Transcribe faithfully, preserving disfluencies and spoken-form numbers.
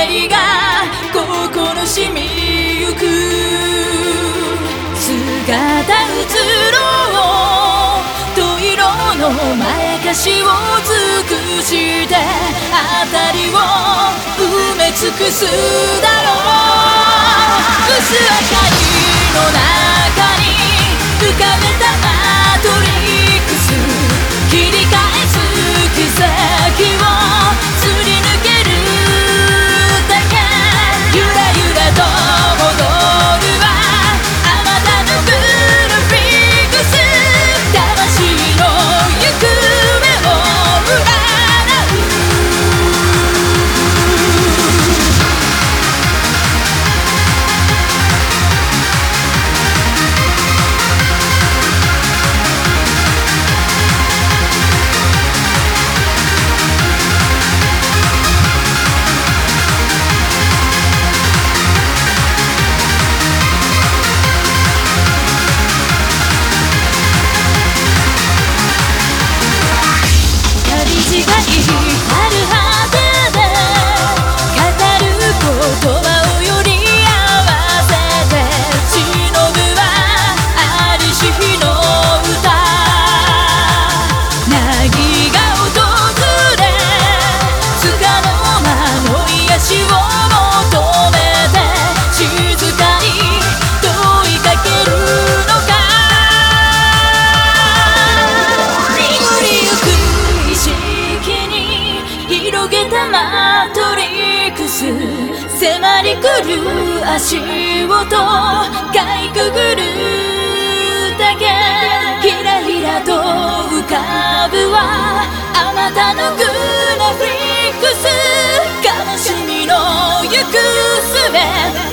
影が心しみゆく。姿映ろうと色のまやかしを尽くして辺りを埋め尽くすだろう。薄明かりの中に浮かべたマトリックス、切り返す奇跡をすり抜けるだけ。ゆらゆらと戻るわあまたのグラフィックス、魂の行方を占う。光る果てで語る言葉をより合わせて忍ぶはありし日の歌。凪が訪れつかの間の癒しを求めて静かに問いかけるのか。巡りゆく意識広げたマトリックス、迫り来る足音かいくぐるだけ。ひらひらと浮かぶはあまたのグラフィックス、悲しみの行く末